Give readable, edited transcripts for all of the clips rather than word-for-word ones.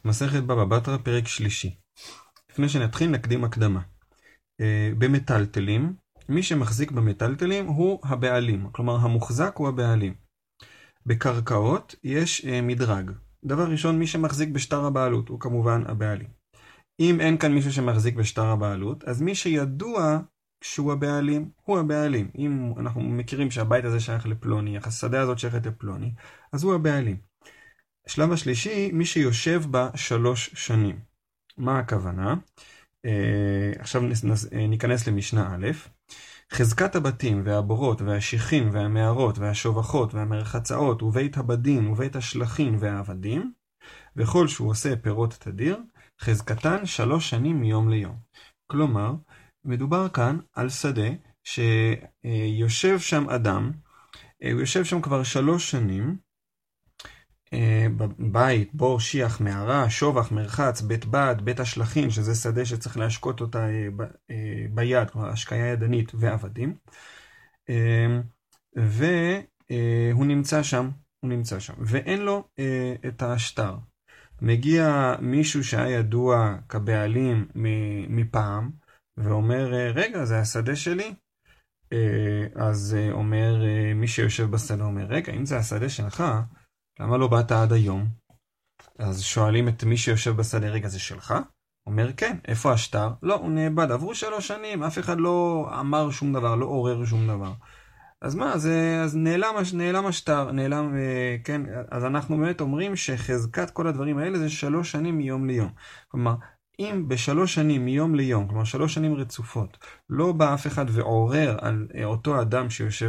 מסכת בבא בתרא, פרק שלישי. לפני שנתחיל נקדים הקדמה. במטלטלים, מי שמחזיק במטלטלים הוא הבעלים, כלומר המוחזק הוא הבעלים. בקרקעות יש מדרג. דבר ראשון, מי שמחזיק בשטר הבעלות הוא כמובן הבעלים. אם אין כאן מישהו שמחזיק בשטר הבעלות, אז מי שידוע שהוא הבעלים, הוא הבעלים. אם אנחנו מכירים שהבית הזה שייך לפלוני, השדה הזאת שייכת לפלוני, אז הוא הבעלים. השלב השלישי, מי שיושב בה 3 שנים. מה הכוונה? עכשיו ניכנס למשנה א'. חזקת הבתים והבורות והשיחים והמערות והשובחות והמרחצאות ובית הבדין ובית השלחין והעבדים, וכל שהוא עושה פירות תדיר, חזקתן 3 שנים מיום ליום. כלומר, מדובר כאן על שדה שיושב שם אדם, הוא יושב שם כבר 3 שנים, בבית, בור, שיח, מערה, שובח, מרחץ, בית בד, בית השלחין, שזה שדה שצריך להשקות אותה ביד, כלומר השקיה ידנית ועבדים, והוא נמצא שם, ואין לו את השטר. מגיע מישהו שהיה ידוע כבעלים מפעם, ואומר, רגע, זה השדה שלי? אז אומר, מי שיושב בשדה אומר, רגע, אם זה השדה שלך, למה לא באת עד היום? אז שואלים את מי שיושב בשדה, רגע, זה שלך? אומר, כן, איפה השטר? לא, הוא נאבד, עברו 3 שנים, אף אחד לא אמר שום דבר, לא עורר שום דבר. אז מה, אז נעלם השטר, כן, אז אנחנו באמת אומרים שחזקת כל הדברים האלה זה 3 שנים מיום ליום. כלומר, אם ב3 שנים מיום ליום, כלומר 3 שנים רצופות, לא בא אף אחד ועורר על אותו אדם שיושב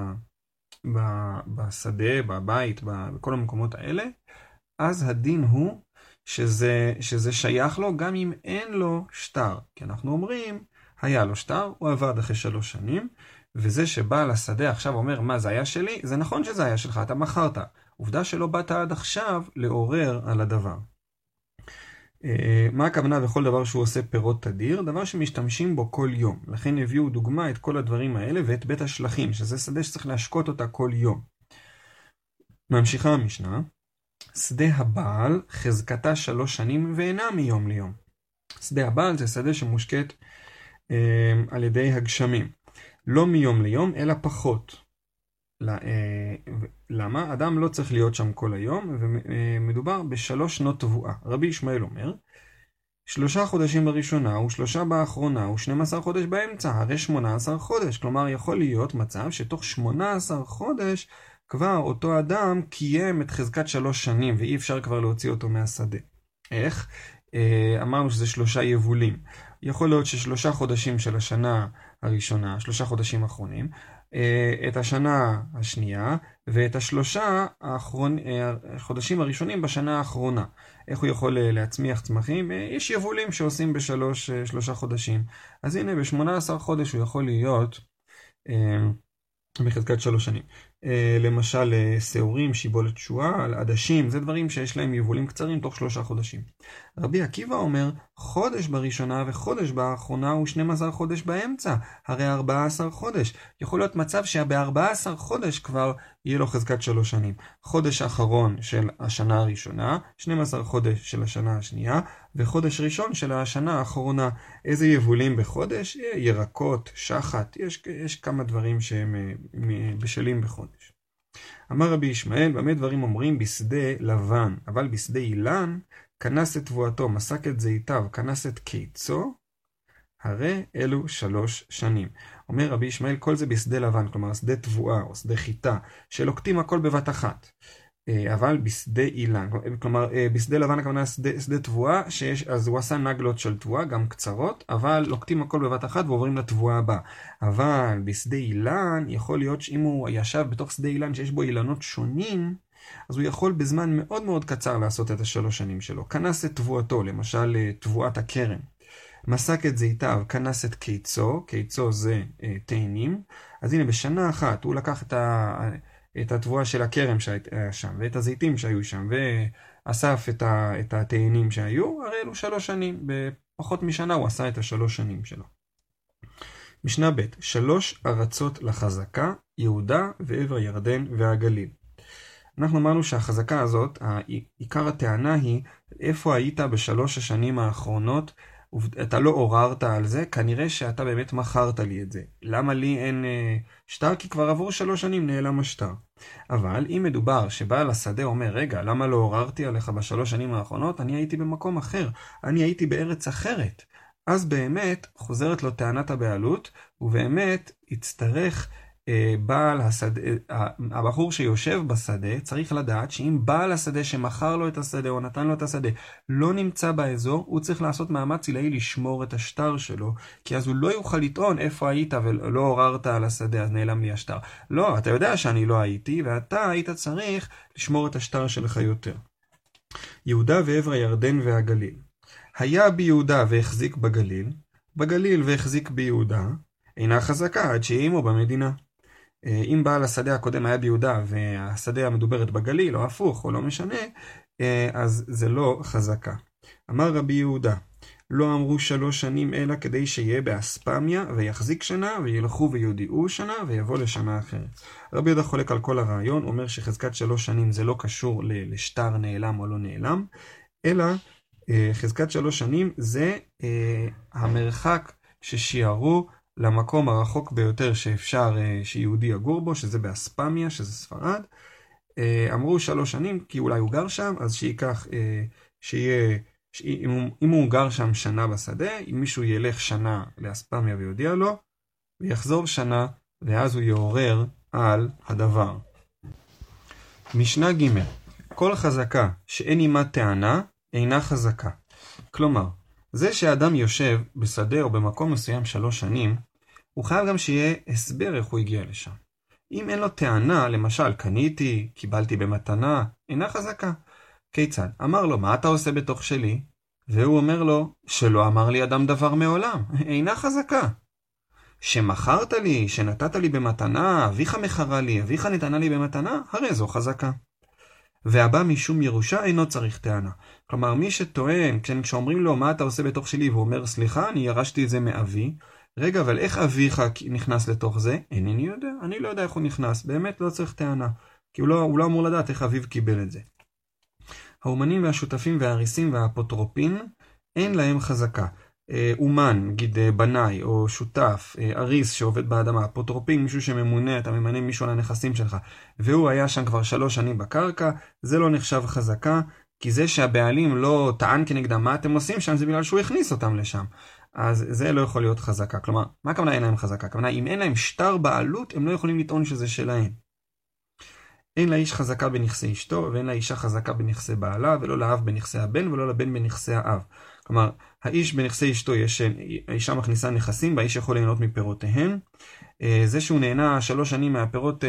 בשדה, בבית, בכל המקומות האלה, אז הדין הוא שזה שייך לו גם אם אין לו שטר. כי אנחנו אומרים, היה לו שטר, הוא עבד אחרי 3 שנים, וזה שבא לשדה עכשיו אומר, מה זה היה שלי? זה נכון שזה היה שלך, אתה מכרת. עובדה שלא באת עד עכשיו לעורר על הדבר. מה הכוונה בכל דבר שהוא עושה פירות תדיר? דבר שמשתמשים בו כל יום. לכן הביאו דוגמה את כל הדברים האלה ואת בית השלחים, שזה שדה שצריך להשקות אותה כל יום. ממשיכה המשנה. שדה הבעל חזקתה 3 שנים ואינה מיום ליום. שדה הבעל זה שדה שמושקט על ידי הגשמים. לא מיום ליום אלא פחות. למה? אדם לא צריך להיות שם כל היום, ומדובר ב3 שנות תבואה. רבי ישמעאל אומר, 3 חודשים בראשונה, ו3 באחרונה, ו12 חודש באמצע, הרי 18 חודש. כלומר, יכול להיות מצב שתוך 18 חודש, כבר אותו אדם קיים את חזקת 3 שנים, ואי אפשר כבר להוציא אותו מהשדה. איך? אמרנו שזה 3 יבולים. יכול להיות ש3 חודשים של השנה הראשונה, 3 חודשים האחרונים, את השנה השנייה, ואת 3 חודשים הראשונים בשנה האחרונה. איך הוא יכול להצמיח צמחים? יש יבולים שעושים ב3 חודשים. אז הנה, ב18 חודש הוא יכול להיות בחזקת 3 שנים. למשל, שעורים, שיבולת שועל, עדשים, זה דברים שיש להם יבולים קצרים תוך 3 חודשים. רבי עקיבא אומר, חודש בראשונה וחודש באחרונה ו12 חודש באמצע, הרי 14 חודש. יכול להיות מצב שב14 חודש כבר יהיה לו חזקת 3 שנים. חודש אחרון של השנה הראשונה, 12 חודש של השנה השנייה, וחודש ראשון של השנה האחרונה. איזה יבולים בחודש? ירקות, שחת, יש כמה דברים שהם בשלים בחודש. אמר רבי ישמעאל, במה דברים אומרים? בשדה לבן, אבל בשדה אילן, כנס את תבואתו, מסק את זיתיו, כנס את קיצו, הרי אלו 3 שנים. אומר רבי ישמעאל, כל זה בשדה לבן, כלומר שדה תבואה או שדה חיטה, שלוקטים הכל בבת אחת. אבל בשדה אילן, כלומר בשדה לבן הכוונה שדה תבואה, אז הוא עשה נגלות של תבואה, גם קצרות, אבל לוקטים הכל בבת אחת ועוברים לתבואה הבאה. אבל בשדה אילן, יכול להיות שאם הוא ישב בתוך שדה אילן שיש בו אילנות שונים, אז הוא יכול בזמן מאוד מאוד קצר לעשות את 3 שנים שלו. כנס את תבואתו, למשל תבואת הכרם. מסק את זיתיו, כנס את קיצו, קיצו זה תאנים. אז הנה בשנה אחת הוא לקח את התבואה של הכרם שהיה שם, ואת הזיתים שהיו שם, ואסף את התאנים שהיו, הרי אלו 3 שנים. בפחות משנה הוא עשה את 3 שנים שלו. משנה ב' 3 ארצות לחזקה, יהודה ועבר ירדן והגליל. אנחנו אמרנו שהחזקה הזאת, עיקר הטענה היא, איפה היית בשלוש השנים האחרונות, אתה לא עוררת על זה, כנראה שאתה באמת מכרת לי את זה. למה לי אין שטר? כי כבר עבור 3 שנים נעלם השטר. אבל אם מדובר שבעל השדה אומר, רגע, למה לא עוררתי עליך ב3 שנים האחרונות? אני הייתי במקום אחר, אני הייתי בארץ אחרת. אז באמת חוזרת לו טענת הבעלות, ובאמת יצטרך בעל השדה, הבחור שיושב בשדה צריך לדעת שאם בעל השדה שמכר לו את השדה או נתן לו את השדה לא נמצא באזור, הוא צריך לעשות מאמץ עילאי לשמור את השטר שלו, כי אז הוא לא יוכל לטעון איפה היית ולא עוררת על השדה אז נעלם לי השטר. לא, אתה יודע שאני לא הייתי ואתה היית צריך לשמור את השטר שלך יותר. יהודה ועבר הירדן והגליל. היה ביהודה והחזיק בגליל, בגליל והחזיק ביהודה, אינה חזקה עד שימו במדינה. אם בעל השדה הקודם היה ביהודה והשדה המדוברת בגליל או הפוך או לא משנה, אז זה לא חזקה. אמר רבי יהודה, לא אמרו 3 שנים אלא כדי שיהיה באספמיה ויחזיק שנה וילכו ויודיעו שנה ויבוא לשנה אחרת. רבי יהודה חולק על כל הרעיון, אומר שחזקת 3 שנים זה לא קשור לשטר נעלם או לא נעלם, אלא חזקת 3 שנים זה המרחק ששיערו למקום הרחוק ביותר שאפשר שיהודי יגור בו, שזה באספמיה, שזה ספרד. אמרו 3 שנים, כי אולי הוא גר שם, אז שיקח, אם הוא גר שם שנה בשדה, אם מישהו ילך שנה לאספמיה ויודיע לו, ויחזור שנה, ואז הוא יעורר על הדבר. משנה ג' כל חזקה שאין עימה טענה, אינה חזקה. כלומר, זה שאדם יושב בשדה או במקום מסוים 3 שנים, הוא חייב גם שיהיה הסבר איך הוא הגיע לשם. אם אין לו טענה, למשל, קניתי, קיבלתי במתנה, אינה חזקה. כיצד? אמר לו, מה אתה עושה בתוך שלי? והוא אומר לו, שלא אמר לי אדם דבר מעולם, אינה חזקה. שמכרת לי, שנתת לי במתנה, אביך מכרה לי, אביך נתנה לי במתנה, הרי זו חזקה. והבא משום ירושה אינו צריך טענה. כלומר, מי שטוען, כשאומרים לו מה אתה עושה בתוך שלי, והוא אומר, סליחה, אני ירשתי את זה מאבי, רגע, אבל איך אביך נכנס לתוך זה? אינני יודע, אני לא יודע איך הוא נכנס, באמת לא צריך טענה, כי הוא לא אמור לדעת איך אביו קיבל את זה. האומנים והשותפים והאריסים והאפוטרופין, אין להם חזקה. אומן, נגיד בנאי או שותף, אריס שעובד באדמה, אפוטרופין, מישהו שממונה, אתה ממנה מישהו על הנכסים שלך, והוא היה שם כבר 3 שנים בקרקע, זה לא נחשב חזקה, כי זה שהבעלים לא טען כנגדם מה אתם עושים שם, זה בגלל שהוא הכניס אותם לשם. אז זה לא יכול להיות חזקה. כלומר, מה הכוונה אין להם חזקה? הכוונה, אם אין להם שטר בעלות, הם לא יכולים לטעון שזה שלהם. אין לאיש חזקה בנכסי אשתו, ואין לאישה חזקה בנכסי בעלה, ולא לאב בנכסי הבן, ולא לבן בנכסי האב. כלומר, האיש בנכסי אשתו, האישה מכניסה נכסים, והאיש יכול ליהנות מפירותיהם. זה שהוא נהנה 3 שנים מהפירות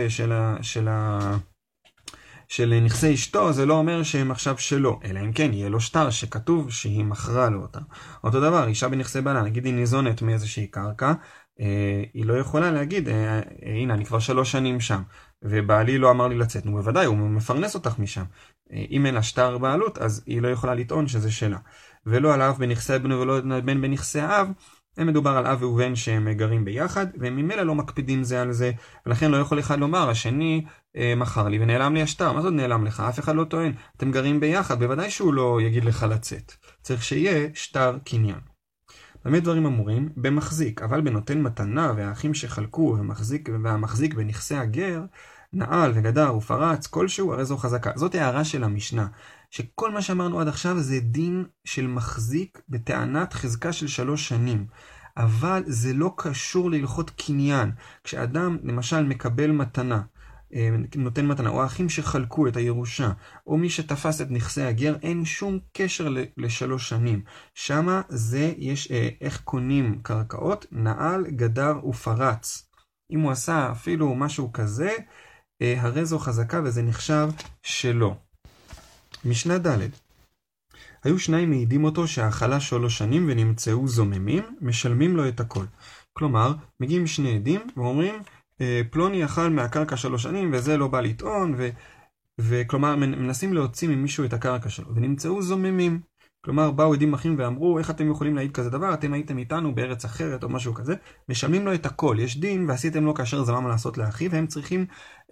של נכסי אשתו, זה לא אומר שהם עכשיו שלו, אלא אם כן יהיה לו שטר שכתוב שהיא מכרה לו אותה. אותו דבר, אישה בנכסי בעלה, נגיד היא ניזונת מאיזושהי קרקע, היא לא יכולה להגיד, הנה אני כבר 3 שנים שם, ובעלי לא אמר לי לצאת, נו בוודאי, הוא מפרנס אותך משם. אם אין לה שטר בעלות, אז היא לא יכולה לטעון שזה שלה. ולא על האב בנכסי הבן ולא בן בנכסי האב, הם מדובר על אב ובן שהם גרים ביחד, והם ממילא לא מקפידים זה על זה, ולכן לא יכול אחד לומר, השני מכר לי ונעלם לי השטר. מה זאת נעלם לך? אף אחד לא טוען. אתם גרים ביחד, בוודאי שהוא לא יגיד לך לצאת. צריך שיהיה שטר קניין. באמת דברים אמורים במחזיק, אבל בנותן מתנה והאחים שחלקו והמחזיק בנכסי הגר, נעל וגדר ופרץ, כלשהו, הרי זו חזקה. זאת הערה של המשנה, שכל מה שאמרנו עד עכשיו זה דין של מחזיק בטענת חזקה של 3 שנים. אבל זה לא קשור להלכות קניין. כשאדם למשל מקבל מתנה, נותן מתנה, או האחים שחלקו את הירושה, או מי שתפס את נכסי הגר, אין שום קשר ל3 שנים. שמה זה יש איך קונים קרקעות, נעל, גדר ופרץ. אם הוא עשה אפילו משהו כזה, הרי זו חזקה וזה נחשב שלו. משנה ד' היו 2 מעידים אותו שהאכלה 3 שנים ונמצאו זוממים, משלמים לו את הכל. כלומר, מגיעים 2 עדים ואומרים, פלוני אכל מהקרקע 3 שנים וזה לא בא לטעון, וכלומר מנסים להוציא ממישהו את הקרקע שלו, ונמצאו זוממים. כלומר, באו עדים אחים ואמרו, איך אתם יכולים להעיד כזה דבר? אתם הייתם איתנו בארץ אחרת או משהו כזה. משלמים לו את הכל. יש דין, ועשיתם לו כאשר זמם לעשות לאחיו, והם צריכים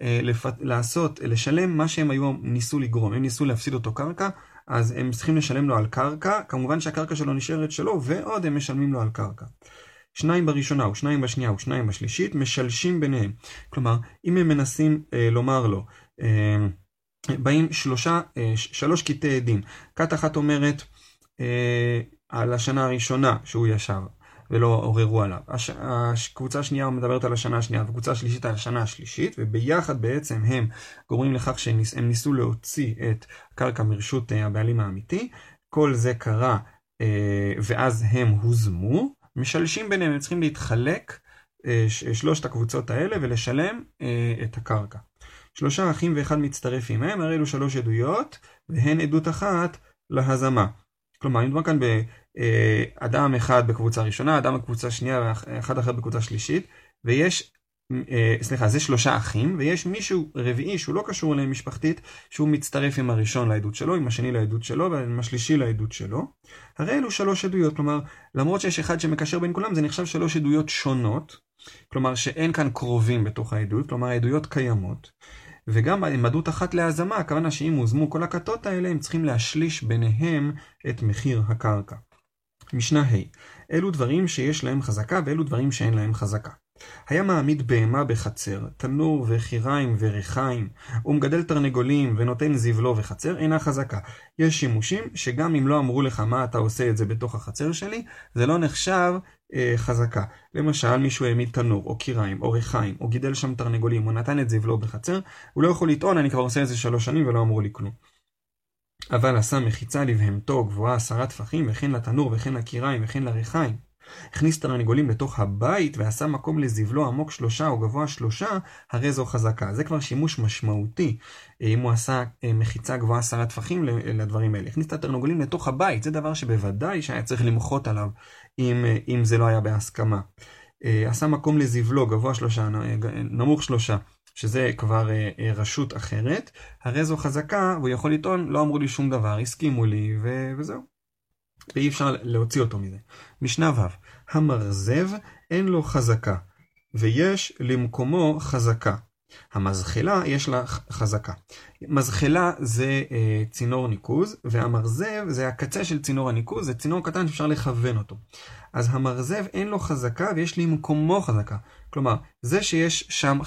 לשלם מה שהם היו ניסו לגרום. הם ניסו להפסיד אותו קרקע, אז הם צריכים לשלם לו על קרקע. כמובן שהקרקע שלו נשארת שלו, ועוד הם משלמים לו על קרקע. 2 בראשונה, ו2 בשנייה, ו2 בשלישית, משלשים ביניהם. כלומר, אם הם מנסים לומר לו, באים 3 קטעי עדים. כת אחת אומרת על השנה הראשונה שהוא ישב, ולא עוררו עליו. הקבוצה השנייה מדברת על השנה השנייה, וקבוצה השלישית על השנה השלישית, וביחד בעצם הם גורמים לכך שהם ניסו להוציא את קרקע מרשות הבעלים האמיתי. כל זה קרה, ואז הם הוזמו. משלשים ביניהם, הם צריכים להתחלק 3 הקבוצות האלה ולשלם את הקרקע. 3 אחים ואחד מצטרף עמהם, הרי אלו 3 עדויות, והן עדות אחת להזמה. כלומר, מדובר כאן באדם אחד בקבוצה ראשונה, אדם בקבוצה שנייה ואחד אחר בקבוצה שלישית, ויש, זה 3 אחים, ויש מישהו רביעי שהוא לא קשור אליהם משפחתית, שהוא מצטרף עם הראשון לעדות שלו, עם השני לעדות שלו, ועם השלישי לעדות שלו. הרי אלו 3 עדויות, כלומר, למרות שיש אחד שמקשר בין כולם, זה נחשב 3 עדויות שונות, כלומר שאין כאן קרובים בתוך העדות, כלומר העדויות קיימות. וגם עם עדות אחת להזמה, הכוונה שאם הוזמו כל הכתות האלה, הם צריכים להשליש ביניהם את מחיר הקרקע. משנה ה' אלו דברים שיש להם חזקה, ואלו דברים שאין להם חזקה. היה מעמיד בהמה בחצר, תנור וחיריים וריחיים, ומגדל תרנגולים ונותן זבלו וחצר, אינה חזקה. יש שימושים שגם אם לא אמרו לך מה אתה עושה את זה בתוך החצר שלי, זה לא נחשב חזקה. למשל, מישהו העמיד תנור, או קיריים, או ריחיים, או גידל שם תרנגולים, או נתן את זבלו בחצר, הוא לא יכול לטעון, אני כבר עושה את זה 3 שנים ולא אמרו לי כלום. אבל עשה מחיצה לבהמתו גבוהה 10 טפחים, וכן לתנור, וכן לקיריים, וכן לריחיים. הכניס תרנגולים לתוך הבית, ועשה מקום לזבלו עמוק 3 או גבוה 3, הרי זו חזקה. זה כבר שימוש משמעותי, אם הוא עשה מחיצה גבוהה 10 טפחים לדברים האלה. הכניס את התרנגולים לתוך הבית, זה דבר שבוודאי שהיה צריך למחות עליו, אם זה לא היה בהסכמה. עשה מקום לזבלו גבוה 3, נמוך 3, שזה כבר רשות אחרת, הרי זו חזקה, והוא יכול לטעון, לא אמרו לי שום דבר, הסכימו לי, וזהו. ואי אפשר להוציא אותו מזה. משנה ו' המרזב אין לו חזקה, ויש למקומו חזקה. המזחלה יש לה חזקה. מזחלה זה צינור ניקוז, והמרזב זה הקצה של צינור הניקוז, זה צינור קטן שאפשר לכוון אותו. אז המרזב אין לו חזקה ויש למקומו חזקה. כלומר, זה שיש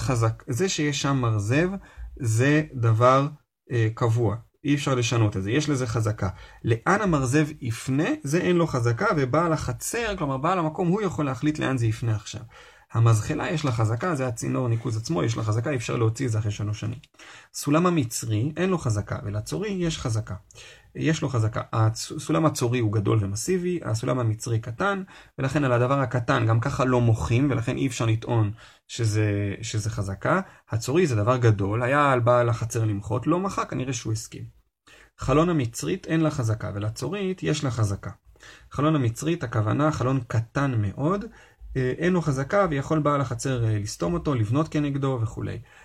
שם מרזב זה דבר קבוע. אי אפשר לשנות את זה, יש לזה חזקה. לאן המרזב יפנה, זה אין לו חזקה, ובעל החצר, כלומר בעל המקום, הוא יכול להחליט לאן זה יפנה עכשיו. המזחלה יש לה חזקה, זה הצינור ניקוז עצמו, יש לה חזקה, אי אפשר להוציא את זה אחרי 3 שנים. סולם המצרי אין לו חזקה, ולצורי יש חזקה. יש לו חזקה. הסולם הצורי הוא גדול ומסיבי, הסולם המצרי קטן, ולכן על הדבר הקטן גם ככה לא מוחים, ולכן אי אפשר לטעון שזה חזקה. הצורי זה דבר גדול, היה על בעל החצר למחות, לא מחה, כנראה שהוא הסכים. חלון המצרית אין לה חזקה, ולצורית יש לה חזקה. חלון המצרית, הכוונה, חלון קטן מאוד, אין לו חזקה, ויכול בעל החצר לסתום אותו, לבנות כנגדו וכו'.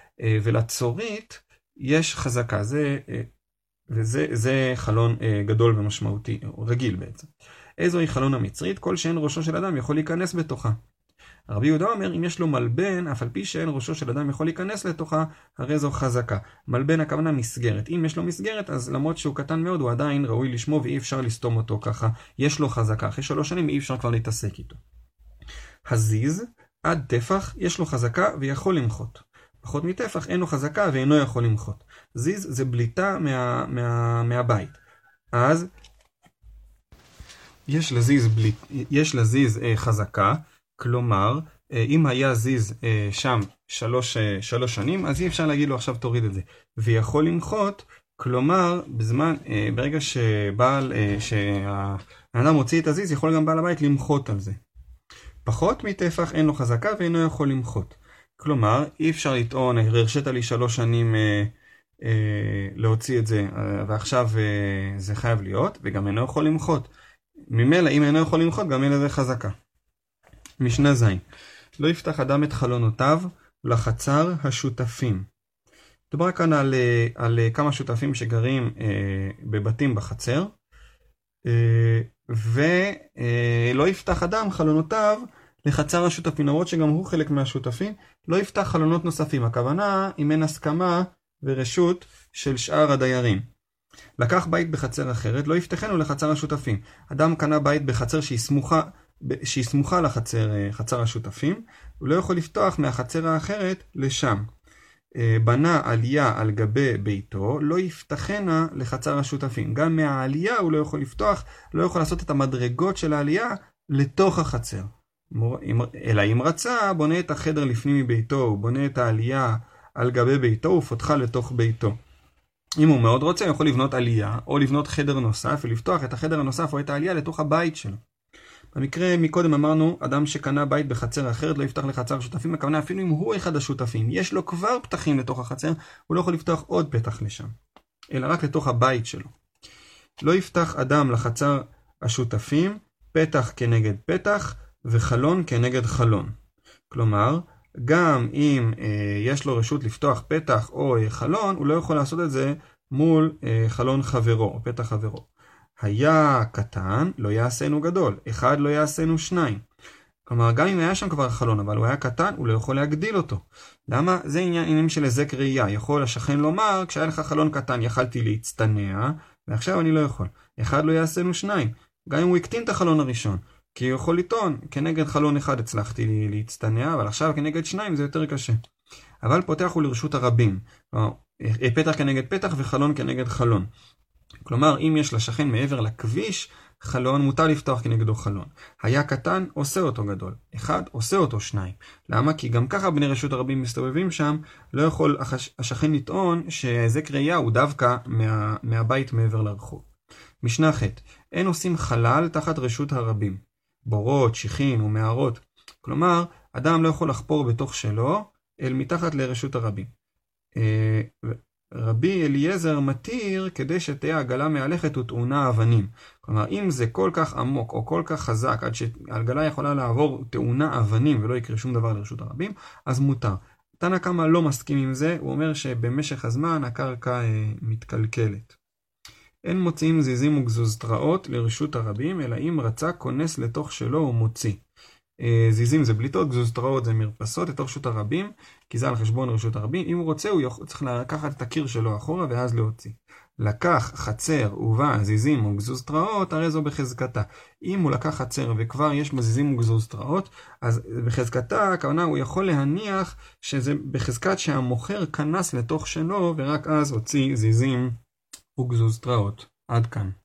ולצורית יש חזקה, וזה חלון גדול ומשמעותי, רגיל בעצם. איזוהי חלון המצרית? כל שאין ראשו של אדם יכול להיכנס בתוכה. רבי יהודה אומר, אם יש לו מלבן, אף על פי שאין ראשו של אדם יכול להיכנס לתוכה, הרי זו חזקה. מלבן הכוונה מסגרת. אם יש לו מסגרת, אז למרות שהוא קטן מאוד, הוא עדיין ראוי לשמו ואי אפשר לסתום אותו ככה. יש לו חזקה. אחרי 3 שנים אי אפשר כבר להתעסק איתו. הזיז, עד טפח, יש לו חזקה ויכול למחות. פחות מטפח אין לו חזקה ואינו יכול למחות. זיז זה בליטה מהבית. אז יש לזיז חזקה, כלומר, אם היה זיז שם 3 שנים, אז אי אפשר להגיד לו עכשיו תוריד את זה. ויכול למחות, כלומר, ברגע שהאדם מוציא את הזיז, יכול גם בעל הבית למחות על זה. פחות מטפח אין לו חזקה ואינו יכול למחות. כלומר, אי אפשר לטעון, הרשית לי 3 שנים להוציא את זה, ועכשיו זה חייב להיות, וגם אינו יכול למחות. ממילא, אם אינו יכול למחות, גם אין לזה חזקה. משנה ז' לא יפתח אדם את חלונותיו לחצר השותפים. דובר כאן על כמה שותפים שגרים בבתים בחצר, ולא יפתח אדם חלונותיו לחצר השותפים, למרות שגם הוא חלק מהשותפים, לא יפתח חלונות נוספים. הכוונה אם אין הסכמה ורשות של שאר הדיירים. לקח בית בחצר אחרת, לא יפתחנו לחצר השותפים. אדם קנה בית בחצר שהיא סמוכה לחצר השותפים, הוא לא יכול לפתוח מהחצר האחרת לשם. בנה עלייה על גבי ביתו, לא יפתחנה לחצר השותפים. גם מהעלייה הוא לא יכול לפתוח, לא יכול לעשות את המדרגות של העלייה לתוך החצר. אלא אם רצה, בונה את החדר לפנים מביתו, הוא בונה את העלייה על גבי ביתו ופותחה לתוך ביתו. אם הוא מאוד רוצה, הוא יכול לבנות עלייה, או לבנות חדר נוסף, ולפתוח את החדר הנוסף או את העלייה לתוך הבית שלו. במקרה מקודם אמרנו, אדם שקנה בית בחצר אחרת לא יפתח לחצר השותפים, הכוונה אפילו אם הוא אחד השותפים, יש לו כבר פתחים לתוך החצר, הוא לא יכול לפתוח עוד פתח לשם, אלא רק לתוך הבית שלו. לא יפתח אדם לחצר השותפים, פתח כנגד פתח, וחלון כנגד חלון. כלומר, גם אם יש לו רשות לפתוח פתח או חלון, הוא לא יכול לעשות את זה מול חלון חברו, או פתח חברו. היה קטן, לא יעשינו גדול. אחד לא יעשינו שניים. כלומר, גם אם היה שם כבר חלון, אבל הוא היה קטן, הוא לא יכול להגדיל אותו. למה? זה עניינים של היזק ראייה. יכול השכן לומר, כשהיה לך חלון קטן, יכלתי להצטנע, ועכשיו אני לא יכול. אחד לא יעשינו שניים. גם אם הוא הקטין את החלון הראשון. כי הוא יכול לטעון, כנגד חלון אחד הצלחתי להצטנע, אבל עכשיו כנגד שניים זה יותר קשה. אבל פותח הוא לרשות הרבים. פתח כנגד פתח וחלון כנגד חלון. כלומר, אם יש לשכן מעבר לכביש, חלון מותר לפתוח כנגדו חלון. היה קטן, עושה אותו גדול. אחד, עושה אותו שניים. למה? כי גם ככה בני רשות הרבים מסתובבים שם, לא יכול השכן לטעון שהיזק ראייה הוא דווקא מהבית מעבר לרחוב. משנה ח' אין עושים חלל תחת רשות הרבים. בורות, שיחין ומערות. כלומר, אדם לא יכול לחפור בתוך שלו, אל מתחת לרשות הרבים. רבי אליעזר מתיר כדי שתהיה עגלה מהלכת וטעונה אבנים. כלומר, אם זה כל כך עמוק או כל כך חזק, עד שהעגלה יכולה לעבור טעונה אבנים ולא יקרה שום דבר לרשות הרבים, אז מותר. תנא קמא לא מסכים עם זה, הוא אומר שבמשך הזמן הקרקע מתקלקלת. אין מוציאים זיזים וגזוזתראות לרשות הרבים, אלא אם רצה כונס לתוך שלו ומוציא. זיזים זה בליטות, גזוזתראות זה מרפסות לתוך רשות הרבים, כי זה על חשבון רשות הרבים. אם הוא רוצה, הוא צריך לקחת את הקיר שלו אחורה ואז להוציא. לקח חצר ובא זיזים וגזוזתראות, הרי זו בחזקתה. אם הוא לקח חצר וכבר יש בה זיזים וגזוזתראות, אז בחזקתה, הכוונה הוא יכול להניח שזה בחזקת שהמוכר כנס לתוך שלו, ורק אז הוציא זיזים וגזוזתראות. עד כאן.